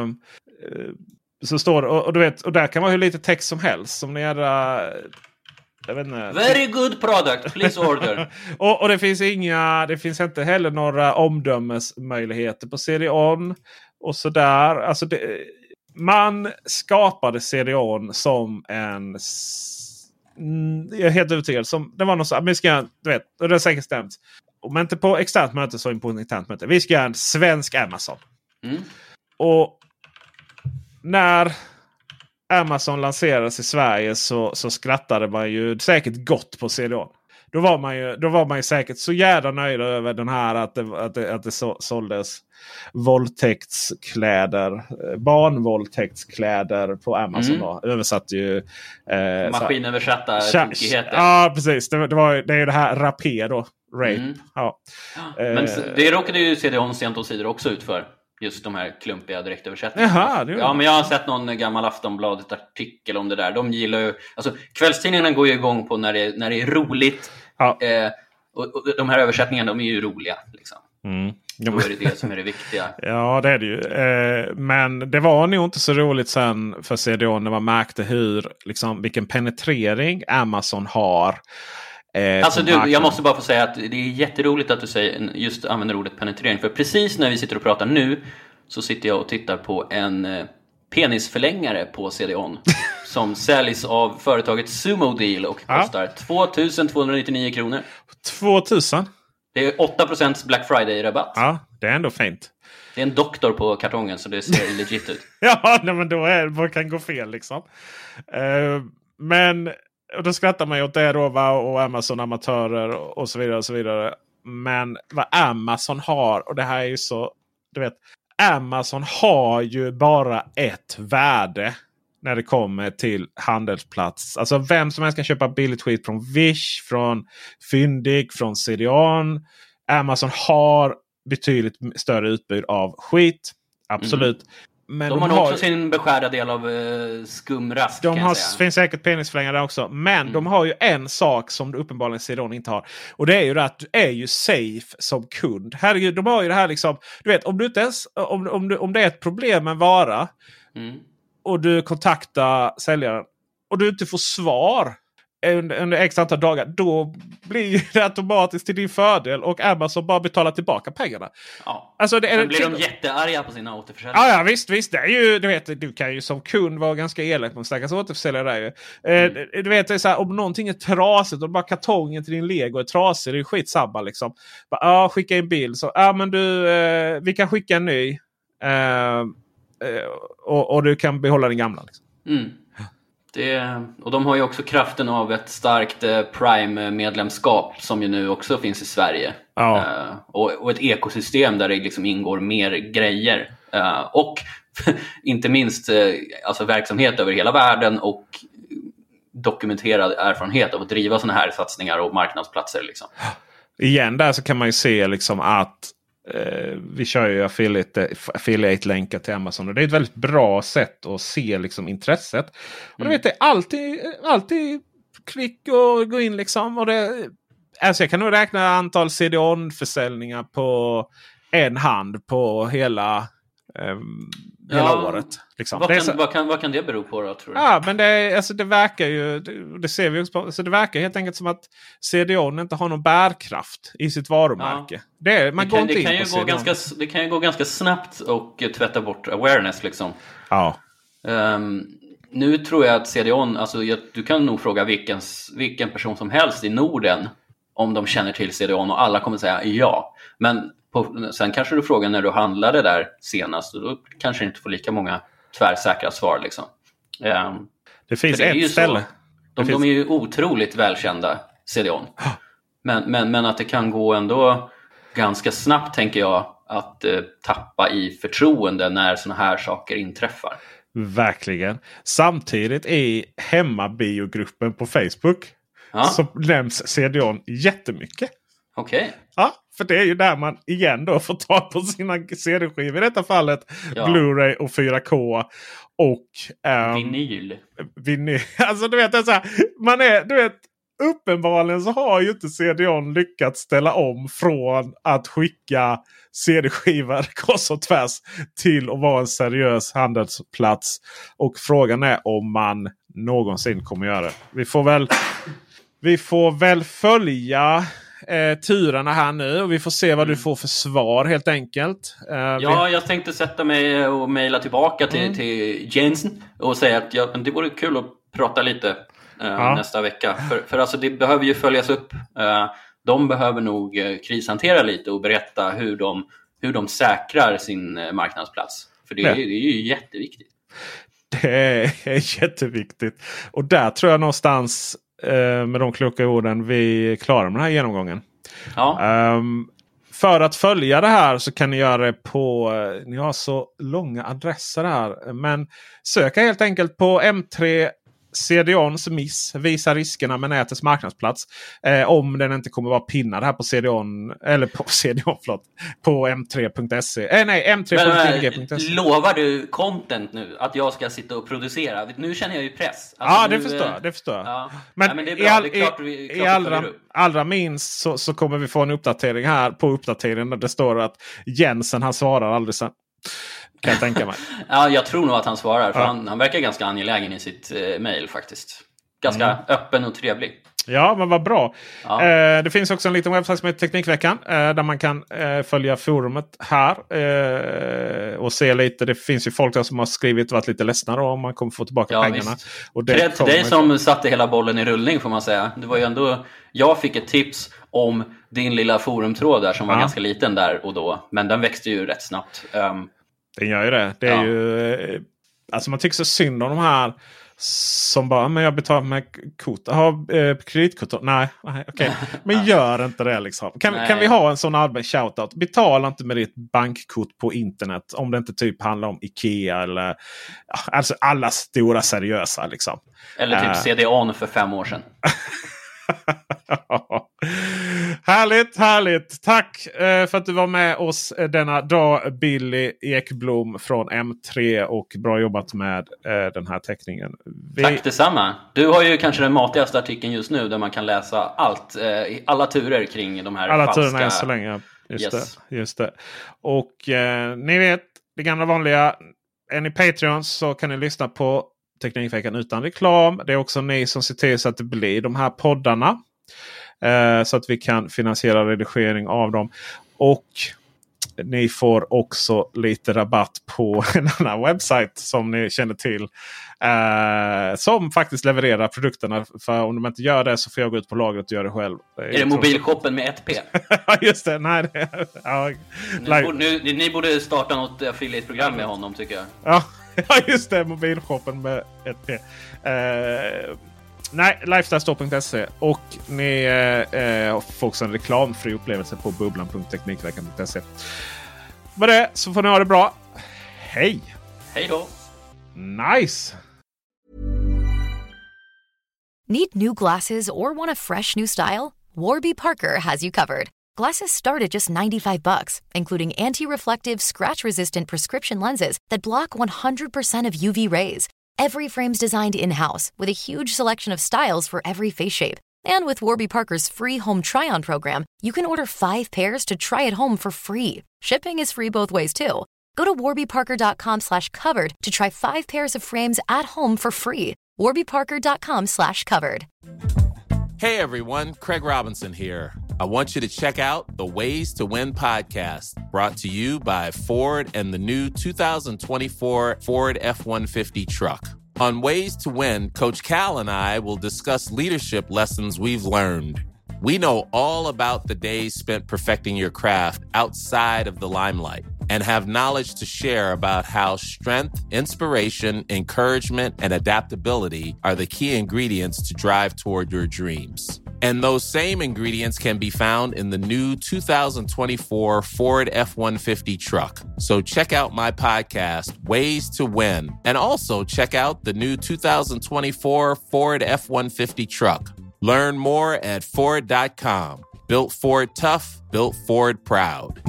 så står det, och, och du vet, och där kan man ju lite text som helst som ni jädra... Jag vet inte. Very good product, please order. och, och det finns inga, det finns inte heller några omdömesmöjligheter på C D O N och sådär. Alltså det, man skapade C D O N som en, jag är helt övertygad, som det var något så, vi ska, du vet, och det är säkert stämt. Om inte på externt möte så på internt möte. Vi ska göra en svensk Amazon. Mm. Och när Amazon lanserades i Sverige så, så skrattade man ju säkert gott på C D O N. Då var man ju, då var man ju säkert så jävla nöjd över den här att det, att det, att det så, såldes våldtäktskläder, barnvåldtäktskläder på Amazon. Mm. Då. Översatt ju eh, maskinöversatta tokigheter. Ja, precis. Det, det, var, det är ju det här rapé då. Rape. Mm. Ja. Men eh. det råkade ju C D O N sent och sidor också ut för. Just de här klumpiga direktöversättningarna. Jaha, det ja, men jag har sett någon gammal Aftonbladet-artikel om det där. De gillar ju... Alltså, kvällstidningarna går ju igång på när det, när det är roligt. Ja. Eh, och, och de här översättningarna, de är ju roliga. Liksom. Mm. Då är det det som är det viktiga. Ja, det är det ju. Eh, men det var nog inte så roligt sen för C D O N när man märkte hur, liksom, vilken penetrering Amazon har. Eh, alltså du, jag måste bara få säga att det är jätteroligt att du säger, just använder ordet penetrering. För precis när vi sitter och pratar nu så sitter jag och tittar på en eh, penisförlängare på C D O N som säljs av företaget Sumo Deal och kostar ja. två tusen tvåhundranittionio kronor. två tusen? Det är åtta procent Black Friday-rabatt. Ja, det är ändå fint. Det är en doktor på kartongen så det ser legit ut. Ja, nej, men då är vad kan gå fel liksom. Uh, men... Och då skrattar man ju åt det då, va? Och Amazon-amatörer och så vidare och så vidare. Men vad Amazon har, och det här är ju så, du vet, Amazon har ju bara ett värde när det kommer till handelsplats. Alltså vem som helst kan köpa billigt skit från Wish, från Fyndig, från C D O N. Amazon har betydligt större utbud av skit. Absolut. Mm. Men de, de har har också sin beskärda del av uh, skumrask. De kan har, jag säga. finns säkert penisförlängare där också. Men mm. de har ju en sak som uppenbarligen C D O N inte har. Och det är ju det att du är ju safe som kund. Herregud, de har ju det här liksom. Du vet, om, du inte ens, om, om, du, om det är ett problem med en vara. Mm. Och du kontaktar säljaren. Och du inte får svar. Under, under x antal dagar. Då blir det automatiskt till din fördel. Och Amazon bara betalar tillbaka pengarna. Ja. Alltså det är, Sen blir de jättearga på sina återförsäljare. Ja, ja visst, visst. Det är ju, du vet, du kan ju som kund vara ganska elak på en stackars återförsäljare där ju. Mm. Eh, du vet, det är så här, om någonting är trasigt och bara kartongen till din Lego är trasig, det är ju skitsamma liksom. Ja, ah, skicka en bild. Så, ja ah, men du, eh, vi kan skicka en ny. Eh, och, och du kan behålla den gamla liksom. Mm. Det, och de har ju också kraften av ett starkt eh, Prime-medlemskap som ju nu också finns i Sverige. Ja. Eh, och, och ett ekosystem där det liksom ingår mer grejer. Eh, och inte minst eh, alltså verksamhet över hela världen och dokumenterad erfarenhet av att driva såna här satsningar och marknadsplatser. Liksom. Igen där så kan man ju se liksom att eh, vi kör ju affiliate, affiliate-länkar till Amazon. Och det är ett väldigt bra sätt att se liksom intresset. Och du vet, det är alltid, alltid klick och gå in liksom. Och det, alltså jag kan nog räkna antal C D O N-försäljningar på en hand på hela... Um, hela ja, året. Liksom. Vad, kan, så, vad, kan, vad kan det bero på då, tror du? Ja, men det, alltså, det verkar ju, det, det ser vi också på, alltså, det verkar helt enkelt som att C D O N inte har någon bärkraft i sitt varumärke. Ja. Det, man det, går kan, inte det, in kan på ju gå ganska, det kan ju gå ganska snabbt och tvätta bort awareness liksom. Ja. Um, nu tror jag att C D O N, alltså, jag, du kan nog fråga vilken, vilken person som helst i Norden om de känner till C D O N och alla kommer säga ja. Men på, sen kanske du frågar när du handlade där senast och då kanske inte får lika många tvärsäkra svar liksom. Um, det finns det ett ställe. De, de finns... är ju otroligt välkända, C D O N. men, men, men att det kan gå ändå ganska snabbt, tänker jag, att uh, tappa i förtroende när såna här saker inträffar. Verkligen. Samtidigt i hemmabiogruppen på Facebook ja. så nämns C D O N jättemycket. Okej. Okay. Ja, för det är ju där man igen då får ta på sina C D-skivor. I detta fallet ja. Blu-ray och fyra K och um, vinyl. vinyl. Alltså du vet, det är så här, man är, du vet, uppenbarligen så har ju inte C D O N lyckats ställa om från att skicka C D-skivor kors och tvärs till att vara en seriös handelsplats. Och frågan är om man någonsin kommer göra det. Vi får väl, vi får väl följa Eh, turerna här nu och vi får se vad mm. du får för svar helt enkelt. Eh, ja, vi... jag tänkte sätta mig och mejla tillbaka till, mm. till Jensen och säga att ja, det vore kul att prata lite eh, ja. nästa vecka. För, för alltså det behöver ju följas upp. Eh, de behöver nog eh, krishantera lite och berätta hur de, hur de säkrar sin eh, marknadsplats. För det, det är ju jätteviktigt. Det är jätteviktigt. Och där tror jag någonstans med de kloka orden vi klarar med den här genomgången. Ja. Um, för att följa det här så kan ni göra det på, ni har så långa adresser här, men söka helt enkelt på M tre C D O N's miss, visa riskerna med nätets marknadsplats. Eh, om den inte kommer vara pinnad här på C D O N, eller på C D O N, förlåt, på m tre punkt se. Eh, nej, m tre punkt t g punkt se. Lovar du content nu? Att jag ska sitta och producera? Nu känner jag ju press. Alltså, ja, det nu, förstår jag. Det förstår jag. Ja. Men, ja, men det är bra. i, all, det är klart vi, klart i allra, allra minst så, så kommer vi få en uppdatering här på uppdateringen där det står att Jensen, han svarar aldrig sen. Kan jag tänka mig. Ja, jag tror nog att han svarar. För ja. han, han verkar ganska angelägen i sitt eh, mejl faktiskt. Ganska mm. öppen och trevlig. Ja, men vad bra. Ja. Eh, det finns också en liten webbsajt som heter Teknikveckan. Eh, där man kan eh, följa forumet här. Eh, och se lite. Det finns ju folk där som har skrivit och varit lite ledsna då, om man kommer få tillbaka ja, pengarna. Och det Kred till dig som satte hela bollen i rullning, får man säga. Det var ju ändå, jag fick ett tips om din lilla forumtråd där som var ja. ganska liten där och då. Men den växte ju rätt snabbt. Um, Den gör ju det. Det är ja. ju, alltså man tycker så synd om de här som bara, men jag betalar med kort. Jaha, eh, kreditkort? Nej, nej okej. Okay. Men gör inte det liksom. Kan, kan vi ha en sån allmän shoutout? Betala inte med ditt bankkort på internet. Om det inte typ handlar om Ikea eller alltså alla stora seriösa liksom. Eller typ uh. C D O N för fem år sedan. Härligt, härligt. Tack eh, för att du var med oss denna dag, Billy Ekblom från M tre, och bra jobbat med eh, den här teckningen. Vi... Tack detsamma. Du har ju kanske den matigaste artikeln just nu där man kan läsa allt, eh, alla turer kring de här alla falska... turerna än så länge. Just, yes. det, just det. Och eh, ni vet, det gamla vanliga, är ni Patreons så kan ni lyssna på Teknikveckan utan reklam. Det är också ni som ser till så att det blir de här poddarna. Eh, så att vi kan finansiera redigering av dem. Och ni får också lite rabatt på en annan webbsite som ni känner till. Eh, som faktiskt levererar produkterna. För om de inte gör det så får jag gå ut på lagret och göra det själv. Är det mobilshoppen med ett P? Ja just det. Nej, det ja, nu, borde, nu, ni borde starta något affiliate-program med honom tycker jag. Ja. Ja just det, mobilshoppen med ett P. Eh, nej, lifestylestore punkt se. Och ni eh, får också en reklamfri upplevelse på bubblan punkt teknikveckan punkt se. Med det så får ni ha det bra. Hej! Hej då! Nice! Need new glasses or want a fresh new style? Warby Parker has you covered. Glasses start at just ninety-five bucks, including anti-reflective, scratch-resistant prescription lenses that block one hundred percent of U V rays. Every frame's designed in-house with a huge selection of styles for every face shape. And with Warby Parker's free home try-on program, you can order five pairs to try at home for free. Shipping is free both ways, too. Go to warbyparker.com slash covered to try five pairs of frames at home for free. warbyparker.com slash covered. Hey everyone, Craig Robinson here. I want you to check out the Ways to Win podcast, brought to you by Ford and the new two thousand twenty-four Ford F one fifty truck. On Ways to Win, Coach Cal and I will discuss leadership lessons we've learned. We know all about the days spent perfecting your craft outside of the limelight and have knowledge to share about how strength, inspiration, encouragement, and adaptability are the key ingredients to drive toward your dreams. And those same ingredients can be found in the new two thousand twenty-four Ford F one fifty truck. So check out my podcast, Ways to Win, and also check out the new two thousand twenty-four Ford F one fifty truck. Learn more at Ford dot com. Built Ford tough, built Ford proud.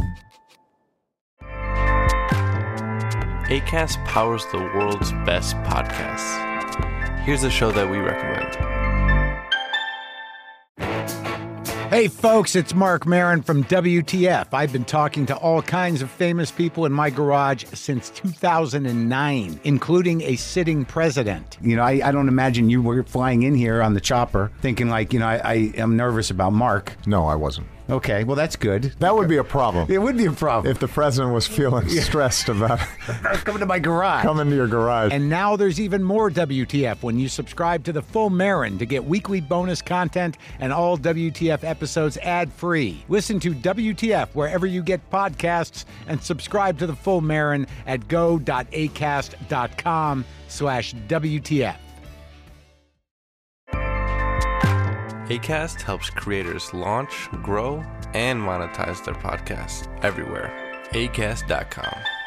Acast powers the world's best podcasts. Here's a show that we recommend. Hey folks, it's Mark Maron from W T F. I've been talking to all kinds of famous people in my garage since two thousand nine, including a sitting president. You know, I, I don't imagine you were flying in here on the chopper thinking like, you know, I, I am nervous about Mark. No, I wasn't. Okay, well, that's good. That would be a problem. It would be a problem. If the president was feeling stressed about coming to my garage. Come into your garage. And now there's even more W T F when you subscribe to the Full Marin to get weekly bonus content and all W T F episodes ad-free. Listen to W T F wherever you get podcasts and subscribe to the Full Marin at go.acast.com slash WTF. Acast helps creators launch, grow, and monetize their podcasts everywhere. acast dot com.